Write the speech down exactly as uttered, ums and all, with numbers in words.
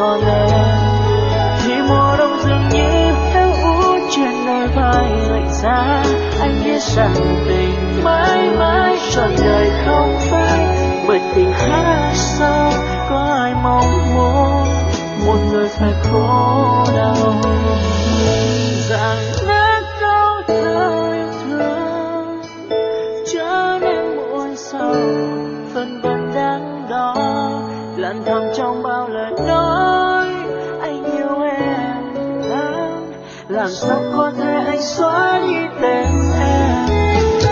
còn em. Thì mùa đông dường như theo út trên đôi vai lạnh giá, anh biết rằng tình mãi mãi trọn đời không phai, bởi tình khá sâu có ai mong muốn một người phải khổ đau. Rằng nát câu thơ yêu thương trở nên muôn sầu, phần vân đắng đo lặng thầm trong bao lời nói anh yêu em lắm. Làm sao có thể anh xóa đi tên em.